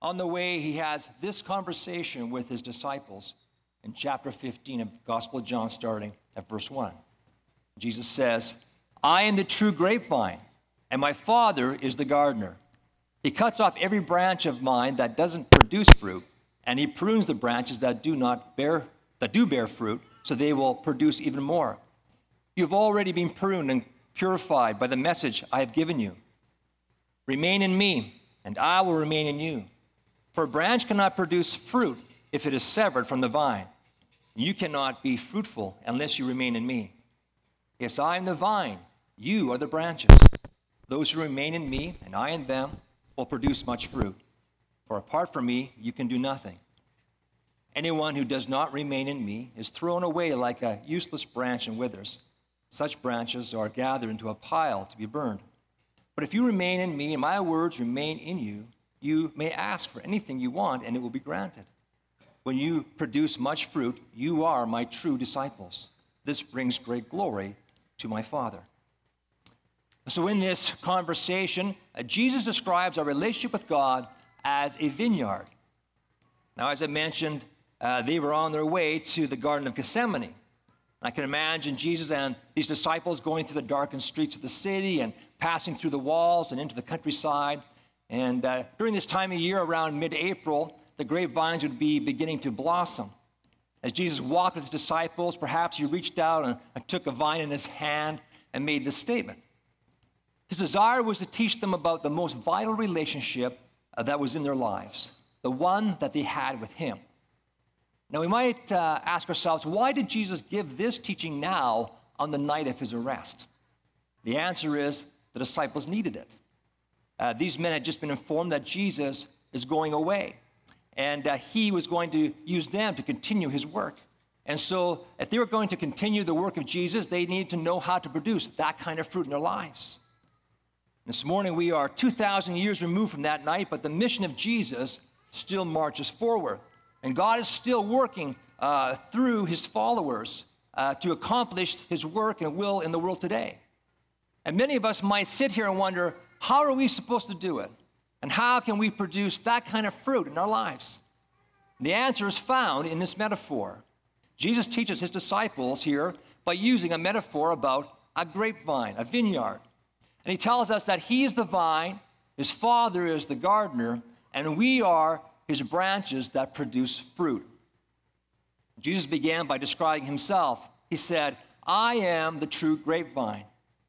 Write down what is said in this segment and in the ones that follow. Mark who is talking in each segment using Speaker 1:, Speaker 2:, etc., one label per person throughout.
Speaker 1: On the way, he has this conversation with his disciples in chapter 15 of the Gospel of John, starting at verse 1. Jesus says, I am the true grapevine, and my Father is the gardener. He cuts off every branch of mine that doesn't produce fruit, and he prunes the branches that do bear fruit, so they will produce even more. You've already been pruned and purified by the message I have given you. Remain in me, and I will remain in you. For a branch cannot produce fruit if it is severed from the vine. You cannot be fruitful unless you remain in me. Yes, I am the vine, you are the branches. Those who remain in me, and I in them, will produce much fruit. For apart from me, you can do nothing. Anyone who does not remain in me is thrown away like a useless branch and withers. Such branches are gathered into a pile to be burned. But if you remain in me and my words remain in you, you may ask for anything you want and it will be granted. When you produce much fruit, you are my true disciples. This brings great glory to my Father. So in this conversation, Jesus describes our relationship with God as a vineyard. Now, as I mentioned, they were on their way to the Garden of Gethsemane. I can imagine Jesus and these disciples going through the darkened streets of the city and passing through the walls and into the countryside. And during this time of year, around mid-April, the grapevines would be beginning to blossom. As Jesus walked with his disciples, perhaps he reached out and took a vine in his hand and made this statement. His desire was to teach them about the most vital relationship that was in their lives, the one that they had with him. Now, we might ask ourselves, why did Jesus give this teaching now on the night of his arrest? The answer is the disciples needed it. These men had just been informed that Jesus is going away, and he was going to use them to continue his work. And so if they were going to continue the work of Jesus, they needed to know how to produce that kind of fruit in their lives. This morning, we are 2,000 years removed from that night, but the mission of Jesus still marches forward. And God is still working through his followers to accomplish his work and will in the world today. And many of us might sit here and wonder, how are we supposed to do it? And how can we produce that kind of fruit in our lives? And the answer is found in this metaphor. Jesus teaches his disciples here by using a metaphor about a grapevine, a vineyard. And he tells us that he is the vine, his Father is the gardener, and we are his branches that produce fruit. Jesus began by describing himself. He said, I am the true grapevine.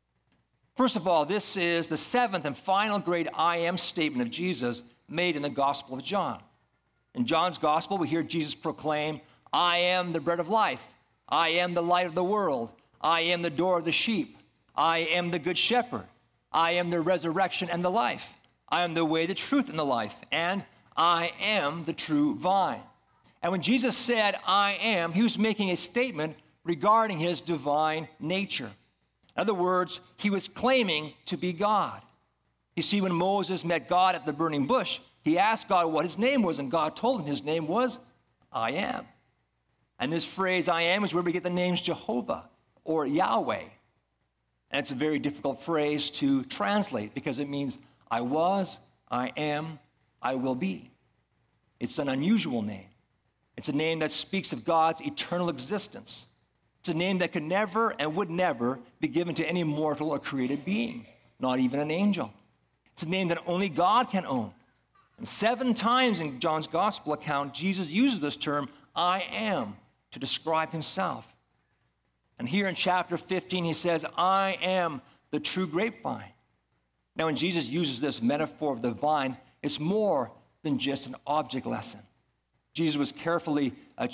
Speaker 1: First of all, this is the seventh and final great I am statement of Jesus made in the Gospel of John. In John's Gospel, we hear Jesus proclaim, I am the bread of life. I am the light of the world. I am the door of the sheep. I am the good shepherd. I am the resurrection and the life. I am the way, the truth, and the life. And I am the true vine. And when Jesus said, I am, he was making a statement regarding his divine nature. In other words, he was claiming to be God. You see, when Moses met God at the burning bush, he asked God what his name was, and God told him his name was I am. And this phrase, I am, is where we get the names Jehovah or Yahweh. And it's a very difficult phrase to translate because it means I was, I am, I will be. It's an unusual name. It's a name that speaks of God's eternal existence. It's a name that could never and would never be given to any mortal or created being, not even an angel. It's a name that only God can own. And 7 times in John's gospel account, Jesus uses this term, I am, to describe himself. And here in chapter 15, he says, I am the true grapevine. Now, when Jesus uses this metaphor of the vine, it's more than just an object lesson. Jesus was carefully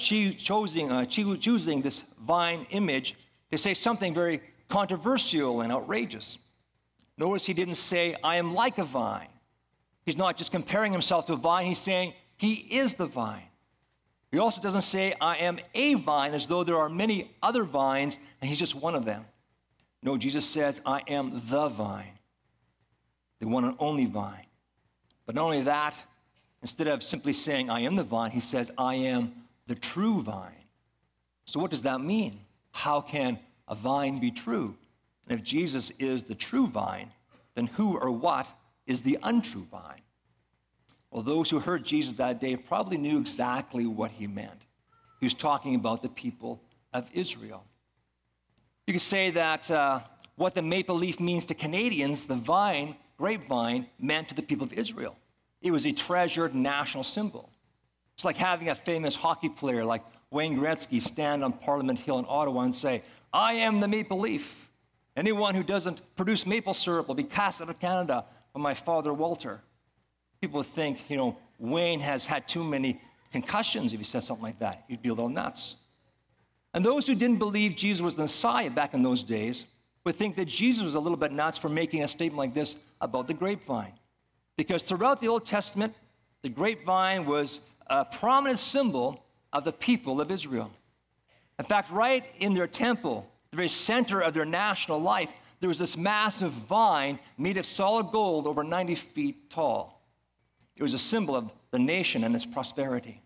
Speaker 1: choosing this vine image to say something very controversial and outrageous. Notice he didn't say, I am like a vine. He's not just comparing himself to a vine, he's saying he is the vine. He also doesn't say, I am a vine, as though there are many other vines, and he's just one of them. No, Jesus says, I am the vine, the one and only vine. But not only that, instead of simply saying, I am the vine, he says, I am the true vine. So what does that mean? How can a vine be true? And if Jesus is the true vine, then who or what is the untrue vine? Well, those who heard Jesus that day probably knew exactly what he meant. He was talking about the people of Israel. You could say that what the maple leaf means to Canadians, the vine, grapevine, meant to the people of Israel. It was a treasured national symbol. It's like having a famous hockey player like Wayne Gretzky stand on Parliament Hill in Ottawa and say, "I am the maple leaf. Anyone who doesn't produce maple syrup will be cast out of Canada by my father Walter." People would think, Wayne has had too many concussions if he said something like that. He'd be a little nuts. And those who didn't believe Jesus was the Messiah back in those days would think that Jesus was a little bit nuts for making a statement like this about the grapevine. Because throughout the Old Testament, the grapevine was a prominent symbol of the people of Israel. In fact, right in their temple, the very center of their national life, there was this massive vine made of solid gold over 90 feet tall. It was a symbol of the nation and its prosperity.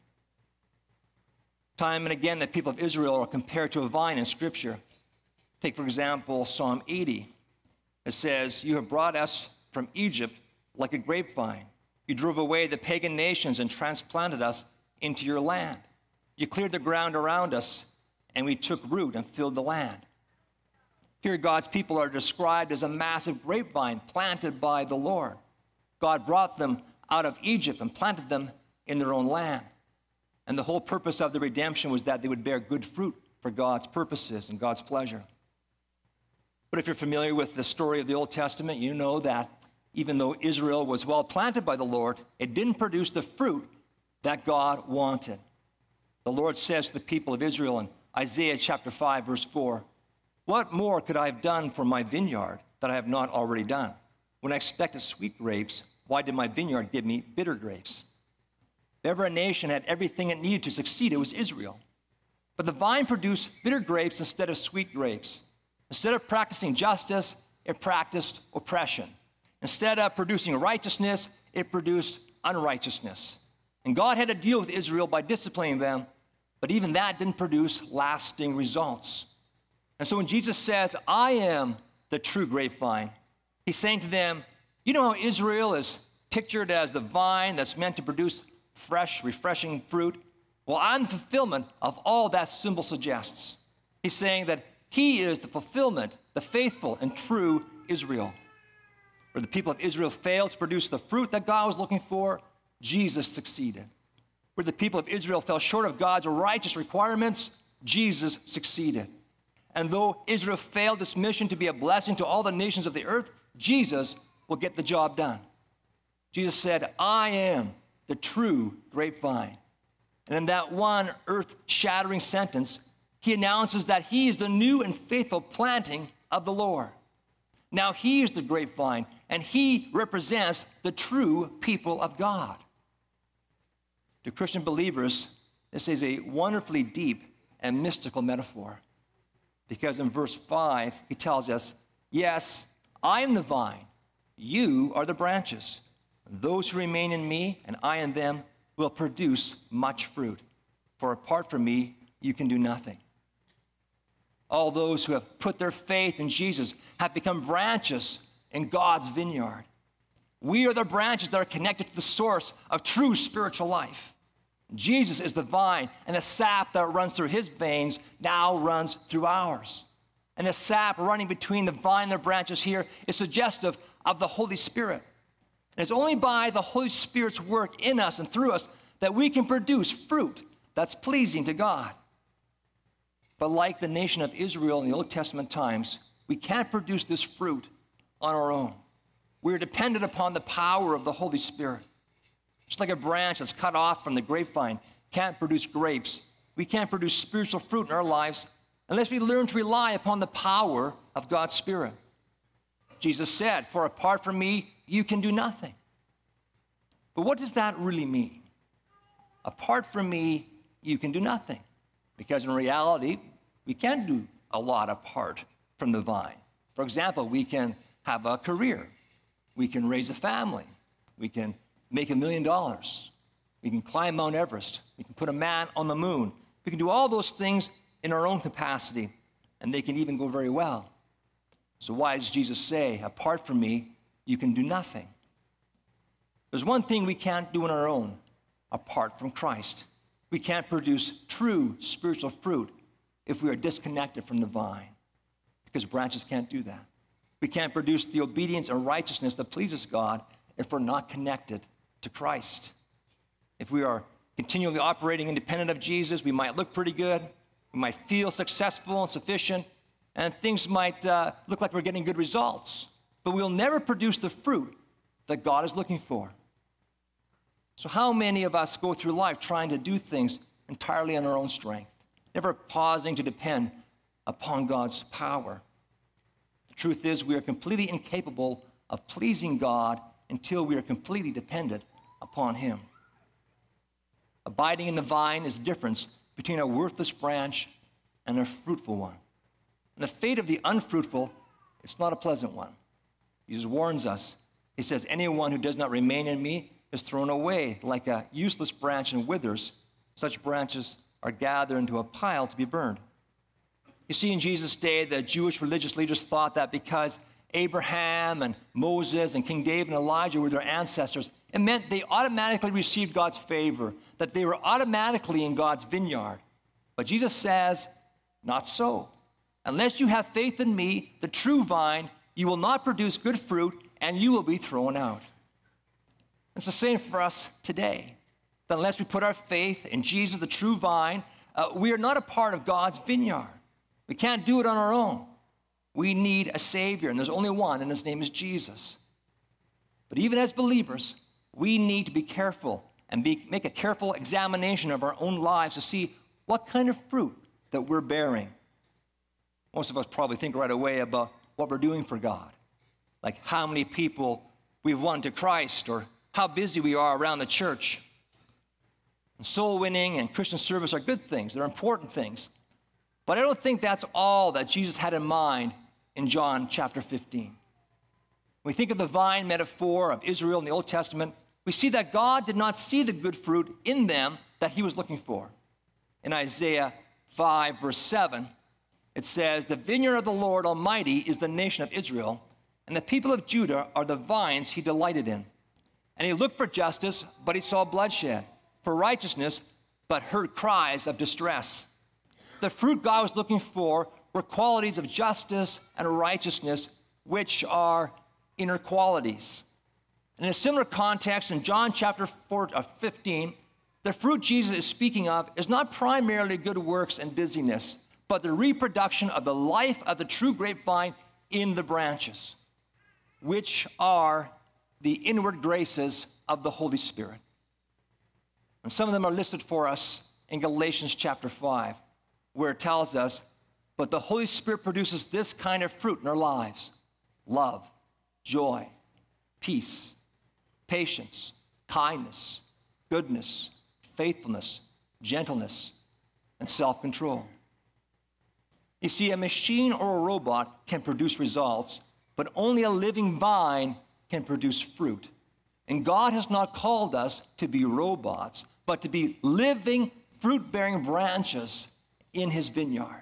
Speaker 1: Time and again, the people of Israel are compared to a vine in Scripture. Take, for example, Psalm 80. It says, "You have brought us from Egypt like a grapevine. You drove away the pagan nations and transplanted us into your land. You cleared the ground around us, and we took root and filled the land." Here, God's people are described as a massive grapevine planted by the Lord. God brought them out of Egypt and planted them in their own land. And the whole purpose of the redemption was that they would bear good fruit for God's purposes and God's pleasure. But if you're familiar with the story of the Old Testament, you know that even though Israel was well planted by the Lord, it didn't produce the fruit that God wanted. The Lord says to the people of Israel in Isaiah chapter 5, verse 4, "What more could I have done for my vineyard that I have not already done? When I expected sweet grapes, why did my vineyard give me bitter grapes?" If ever a nation had everything it needed to succeed, it was Israel. But the vine produced bitter grapes instead of sweet grapes. Instead of practicing justice, it practiced oppression. Instead of producing righteousness, it produced unrighteousness. And God had to deal with Israel by disciplining them, but even that didn't produce lasting results. And so when Jesus says, "I am the true grapevine," he's saying to them, you know how Israel is pictured as the vine that's meant to produce fresh, refreshing fruit? Well, I'm the fulfillment of all that symbol suggests. He's saying that he is the fulfillment, the faithful and true Israel. Where the people of Israel failed to produce the fruit that God was looking for, Jesus succeeded. Where the people of Israel fell short of God's righteous requirements, Jesus succeeded. And though Israel failed its mission to be a blessing to all the nations of the earth, Jesus will get the job done. Jesus said, "I am the true grapevine." And in that one earth-shattering sentence, he announces that he is the new and faithful planting of the Lord. Now he is the grapevine, and he represents the true people of God. To Christian believers, this is a wonderfully deep and mystical metaphor. Because in verse 5, he tells us, "Yes, I am the vine. You are the branches. Those who remain in me and I in them will produce much fruit. For apart from me, you can do nothing." All those who have put their faith in Jesus have become branches in God's vineyard. We are the branches that are connected to the source of true spiritual life. Jesus is the vine, and the sap that runs through his veins now runs through ours. And the sap running between the vine and the branches here is suggestive of the Holy Spirit. And it's only by the Holy Spirit's work in us and through us that we can produce fruit that's pleasing to God. But like the nation of Israel in the Old Testament times, we can't produce this fruit on our own. We're dependent upon the power of the Holy Spirit. Just like a branch that's cut off from the grapevine can't produce grapes, we can't produce spiritual fruit in our lives unless we learn to rely upon the power of God's Spirit. Jesus said, "For apart from me, you can do nothing." But what does that really mean? Apart from me, you can do nothing. Because in reality, we can do a lot apart from the vine. For example, we can have a career. We can raise a family. We can make $1 million. We can climb Mount Everest. We can put a man on the moon. We can do all those things in our own capacity, and they can even go very well. So why does Jesus say, "Apart from me, you can do nothing"? There's one thing we can't do on our own apart from Christ. We can't produce true spiritual fruit if we are disconnected from the vine, because branches can't do that. We can't produce the obedience and righteousness that pleases God if we're not connected to Christ. If we are continually operating independent of Jesus, we might look pretty good, we might feel successful and sufficient, and things might look like we're getting good results, but we'll never produce the fruit that God is looking for. So how many of us go through life trying to do things entirely on our own strength, never pausing to depend upon God's power? The truth is, we are completely incapable of pleasing God until we are completely dependent upon Him. Abiding in the vine is the difference between a worthless branch and a fruitful one. And the fate of the unfruitful, it's not a pleasant one. Jesus warns us. He says, anyone who does not remain in me is thrown away like a useless branch and withers. Such branches are gathered into a pile to be burned. You see, in Jesus' day, the Jewish religious leaders thought that because Abraham and Moses and King David and Elijah were their ancestors, it meant they automatically received God's favor, that they were automatically in God's vineyard. But Jesus says, not so. Unless you have faith in me, the true vine, you will not produce good fruit, and you will be thrown out. It's the same for us today. That unless we put our faith in Jesus, the true vine, we are not a part of God's vineyard. We can't do it on our own. We need a Savior, and there's only one, and His name is Jesus. But even as believers, we need to be careful and make a careful examination of our own lives to see what kind of fruit that we're bearing. Most of us probably think right away about what we're doing for God, like how many people we've won to Christ or how busy we are around the church. And soul winning and Christian service are good things. They're important things. But I don't think that's all that Jesus had in mind in John chapter 15. When we think of the vine metaphor of Israel in the Old Testament, we see that God did not see the good fruit in them that He was looking for. In Isaiah 5, verse 7, it says, the vineyard of the Lord Almighty is the nation of Israel, and the people of Judah are the vines He delighted in. And He looked for justice, but He saw bloodshed, for righteousness, but heard cries of distress. The fruit God was looking for were qualities of justice and righteousness, which are inner qualities. In a similar context, in John chapter 15, the fruit Jesus is speaking of is not primarily good works and busyness, but the reproduction of the life of the true grapevine in the branches, which are the inward graces of the Holy Spirit. And some of them are listed for us in Galatians chapter 5, where it tells us, but the Holy Spirit produces this kind of fruit in our lives: love, joy, peace, patience, kindness, goodness, faithfulness, gentleness, and self-control. You see, a machine or a robot can produce results, but only a living vine can produce fruit. And God has not called us to be robots, but to be living, fruit-bearing branches in His vineyard.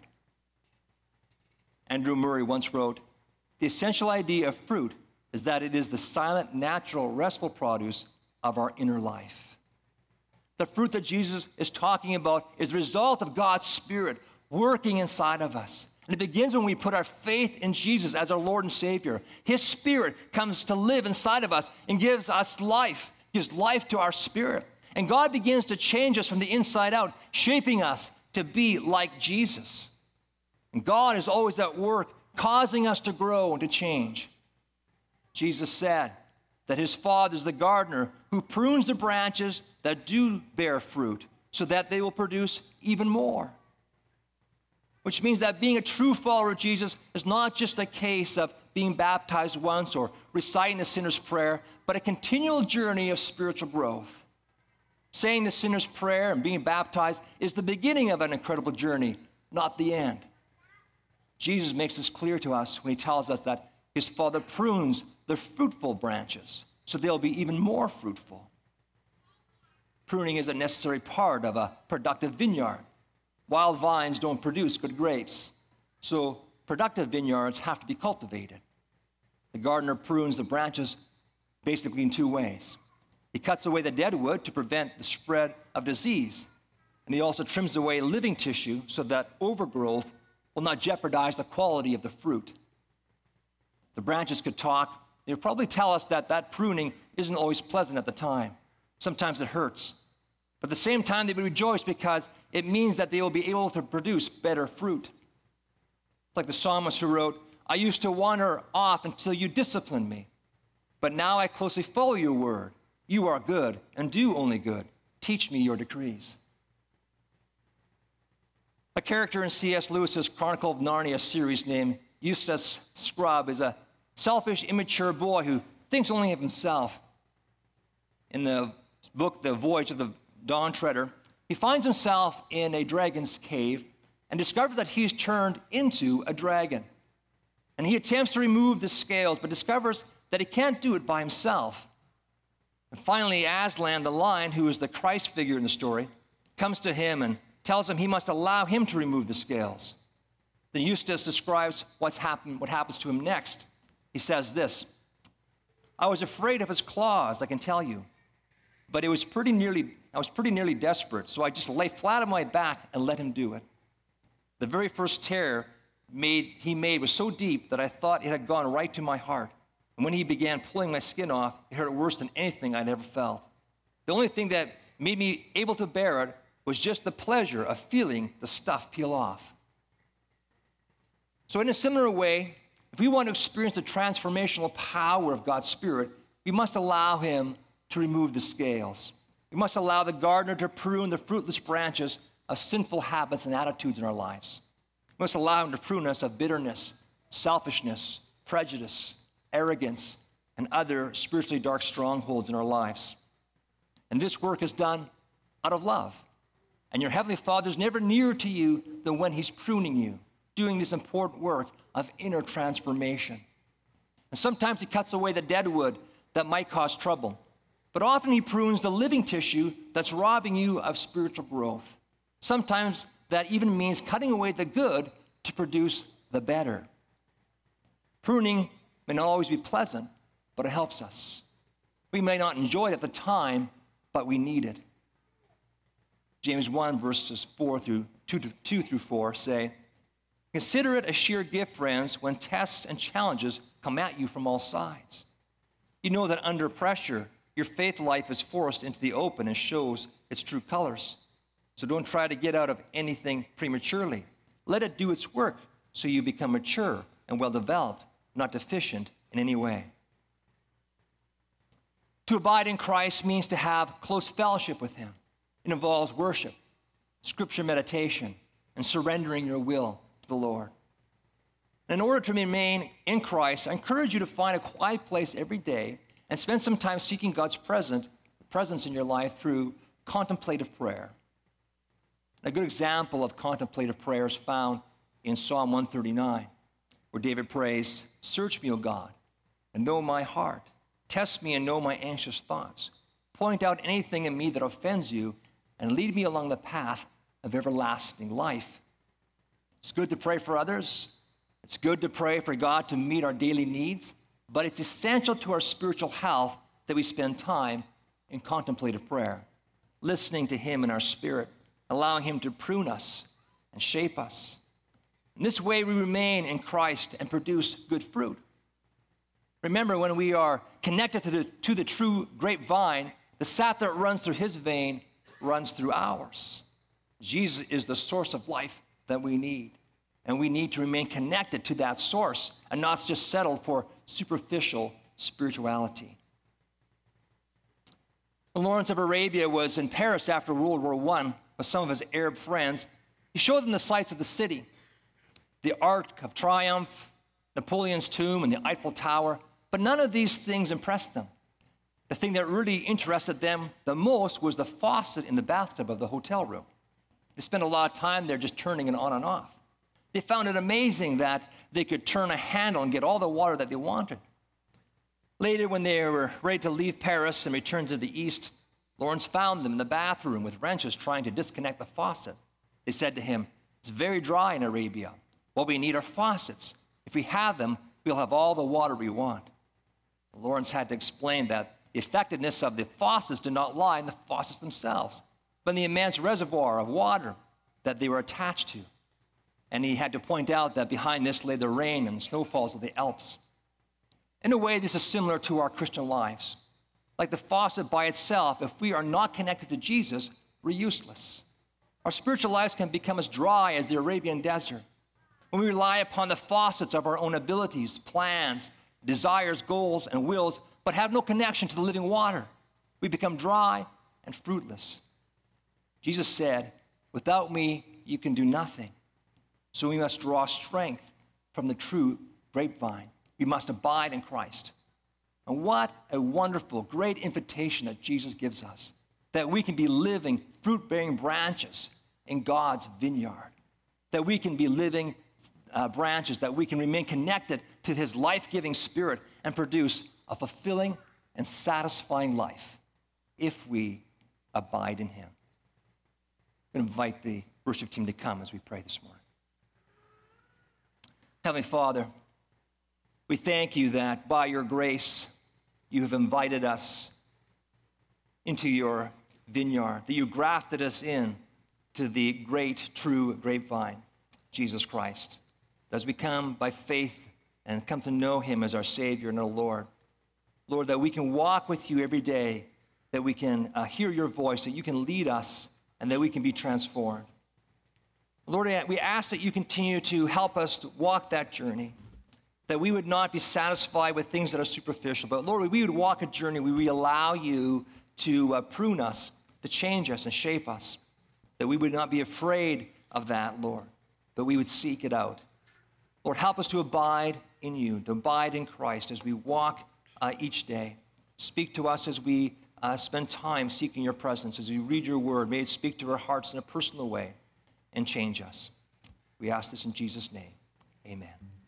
Speaker 1: Andrew Murray once wrote, the essential idea of fruit is that it is the silent, natural, restful produce of our inner life. The fruit that Jesus is talking about is the result of God's Spirit working inside of us. And it begins when we put our faith in Jesus as our Lord and Savior. His Spirit comes to live inside of us and gives us life, gives life to our spirit. And God begins to change us from the inside out, shaping us to be like Jesus. And God is always at work, causing us to grow and to change. Jesus said that His Father is the gardener who prunes the branches that do bear fruit so that they will produce even more. Which means that being a true follower of Jesus is not just a case of being baptized once or reciting the sinner's prayer, but a continual journey of spiritual growth. Saying the sinner's prayer and being baptized is the beginning of an incredible journey, not the end. Jesus makes this clear to us when He tells us that His Father prunes the fruitful branches so they'll be even more fruitful. Pruning is a necessary part of a productive vineyard. Wild vines don't produce good grapes, so productive vineyards have to be cultivated. The gardener prunes the branches basically in two ways. He cuts away the dead wood to prevent the spread of disease. And he also trims away living tissue so that overgrowth will not jeopardize the quality of the fruit. The branches could talk. They would probably tell us that pruning isn't always pleasant at the time. Sometimes it hurts. But at the same time, they would rejoice because it means that they will be able to produce better fruit. It's like the psalmist who wrote, I used to wander off until you disciplined me. But now I closely follow your word. You are good and do only good. Teach me your decrees. A character in C.S. Lewis's Chronicle of Narnia series named Eustace Scrubb is a selfish, immature boy who thinks only of himself. In the book, The Voyage of the Dawn Treader, he finds himself in a dragon's cave and discovers that he's turned into a dragon. And he attempts to remove the scales, but discovers that he can't do it by himself. And finally, Aslan, the lion, who is the Christ figure in the story, comes to him and tells him he must allow him to remove the scales. Then Eustace describes what happens to him next. He says this, I was afraid of his claws, I can tell you, but I was pretty nearly desperate, so I just lay flat on my back and let him do it. The very first tear he made was so deep that I thought it had gone right to my heart. And when he began pulling my skin off, it hurt worse than anything I'd ever felt. The only thing that made me able to bear it was just the pleasure of feeling the stuff peel off. So in a similar way, if we want to experience the transformational power of God's Spirit, we must allow him to remove the scales. We must allow the gardener to prune the fruitless branches of sinful habits and attitudes in our lives. We must allow him to prune us of bitterness, selfishness, prejudice, arrogance, and other spiritually dark strongholds in our lives. And this work is done out of love. And your Heavenly Father is never nearer to you than when he's pruning you, doing this important work of inner transformation. And sometimes he cuts away the dead wood that might cause trouble. But often he prunes the living tissue that's robbing you of spiritual growth. Sometimes that even means cutting away the good to produce the better. Pruning may not always be pleasant, but it helps us. We may not enjoy it at the time, but we need it. James 1, verses 2 through 4 say, consider it a sheer gift, friends, when tests and challenges come at you from all sides. You know that under pressure, your faith life is forced into the open and shows its true colors. So don't try to get out of anything prematurely. Let it do its work so you become mature and well-developed, not deficient in any way. To abide in Christ means to have close fellowship with him. It involves worship, scripture meditation, and surrendering your will to the Lord. In order to remain in Christ, I encourage you to find a quiet place every day and spend some time seeking God's presence in your life through contemplative prayer. A good example of contemplative prayer is found in Psalm 139, where David prays, search me, O God, and know my heart. Test me and know my anxious thoughts. Point out anything in me that offends you and lead me along the path of everlasting life. It's good to pray for others. It's good to pray for God to meet our daily needs, but it's essential to our spiritual health that we spend time in contemplative prayer, listening to him in our spirit, allowing him to prune us and shape us. In this way, we remain in Christ and produce good fruit. Remember, when we are connected to the true grapevine, the sap that runs through his vein runs through ours. Jesus is the source of life that we need. And we need to remain connected to that source and not just settle for superficial spirituality. Lawrence of Arabia was in Paris after World War I with some of his Arab friends. He showed them the sights of the city, the Arc of Triumph, Napoleon's tomb, and the Eiffel Tower. But none of these things impressed them. The thing that really interested them the most was the faucet in the bathtub of the hotel room. They spent a lot of time there just turning it on and off. They found it amazing that they could turn a handle and get all the water that they wanted. Later, when they were ready to leave Paris and return to the east, Lawrence found them in the bathroom with wrenches trying to disconnect the faucet. They said to him, it's very dry in Arabia. What we need are faucets. If we have them, we'll have all the water we want. Lawrence had to explain that the effectiveness of the faucets did not lie in the faucets themselves, but in the immense reservoir of water that they were attached to. And he had to point out that behind this lay the rain and the snowfalls of the Alps. In a way, this is similar to our Christian lives. Like the faucet by itself, if we are not connected to Jesus, we're useless. Our spiritual lives can become as dry as the Arabian desert. When we rely upon the faucets of our own abilities, plans, desires, goals, and wills, but have no connection to the living water, we become dry and fruitless. Jesus said, "Without me, you can do nothing." So we must draw strength from the true grapevine. We must abide in Christ. And what a wonderful, great invitation that Jesus gives us, that we can be living, fruit-bearing branches in God's vineyard, that we can be living branches, that we can remain connected to his life-giving spirit and produce a fulfilling and satisfying life if we abide in him. I'm going to invite the worship team to come as we pray this morning. Heavenly Father, we thank you that by your grace, you have invited us into your vineyard, that you grafted us in to the great, true grapevine, Jesus Christ. As we come by faith and come to know him as our Savior and our Lord, Lord, that we can walk with you every day, that we can hear your voice, that you can lead us, and that we can be transformed. Lord, we ask that you continue to help us to walk that journey, that we would not be satisfied with things that are superficial, but Lord, we would walk a journey where we allow you to prune us, to change us and shape us, that we would not be afraid of that, Lord, but we would seek it out. Lord, help us to abide in you, to abide in Christ as we walk each day. Speak to us as we spend time seeking your presence, as we read your word. May it speak to our hearts in a personal way and change us. We ask this in Jesus' name. Amen.